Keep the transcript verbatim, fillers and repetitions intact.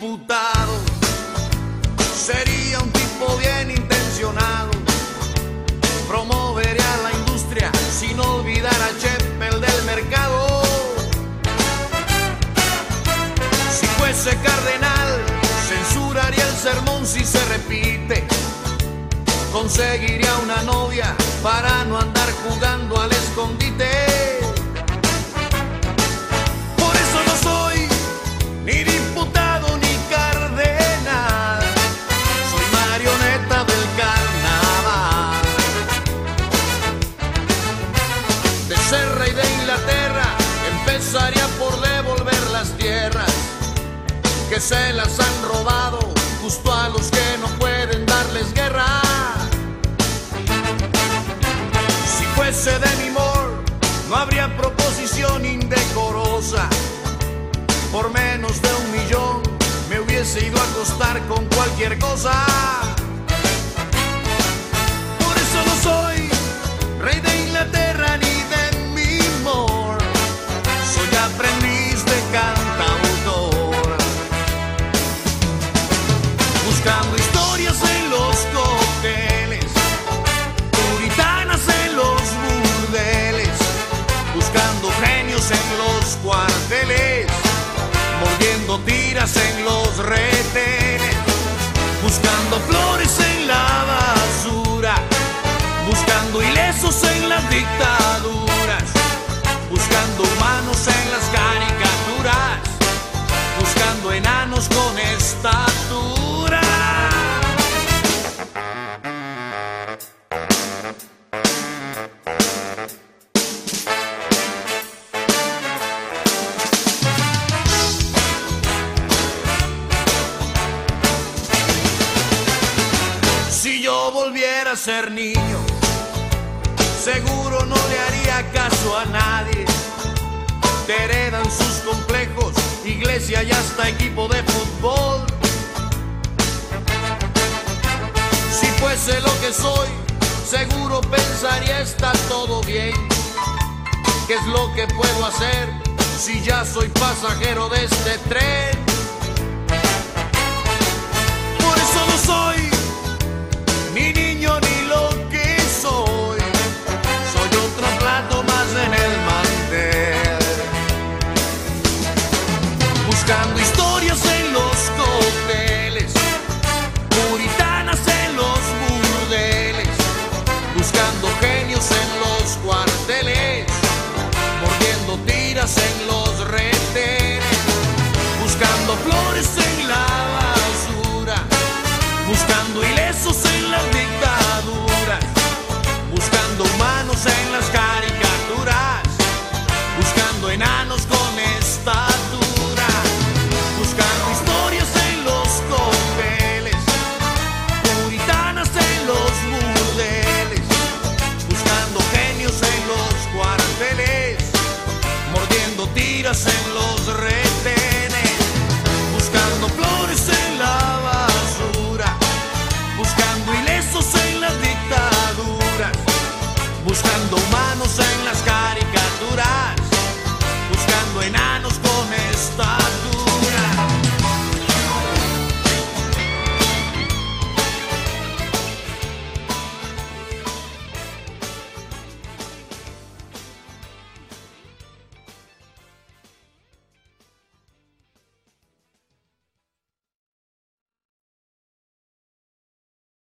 diputado. Sería un tipo bien intencionado. Promovería la industria sin olvidar a Cheppel del mercado. Si fuese cardenal, censuraría el sermón si se repite. Conseguiría una novia para no andar jugando al escondite. Por eso no soy ni diputado ni cardenal. Soy marioneta del carnaval. De ser rey de Inglaterra, empezaría por devolver las tierras que se las han robado justo a los que no pueden darles guerra. Si fuese Demi Moore, no habría proposición indecorosa. Por menos de un millón me hubiese ido a acostar con cualquier cosa. Por eso no soy rey de Inglaterra ni Demi Moore. Soy aprendiz de cantautor, buscando historias en los cócteles, puritanas en los burdeles, buscando genios en los cuarteles, mordiendo tiras en los retenes, buscando flores en la basura, buscando ilesos en las dictaduras, buscando humanos en las caricaturas, buscando enanos con estatura. Si yo volviera a ser niño, seguro no le haría caso a nadie. Te heredan sus complejos, iglesia y hasta equipo de fútbol. Si fuese lo que soy, seguro pensaría está todo bien. ¿Qué es lo que puedo hacer si ya soy pasajero de este tren? Por eso no soy ni niño ni lo que soy. Soy otro plato más en el mantel, buscando historias en los cócteles, puritanas en los burdeles, buscando genios en los cuarteles, mordiendo tiras en los retenes, buscando flores en la basura, buscando ilesos en las dictaduras, buscando humanos en las caricaturas, buscando enanos con estatura, buscando historias en los cócteles, puritanas en los burdeles, buscando genios en los cuarteles, mordiendo tiras en los retenes, buscando flores en la basura, buscando ilesos en las dictaduras, buscando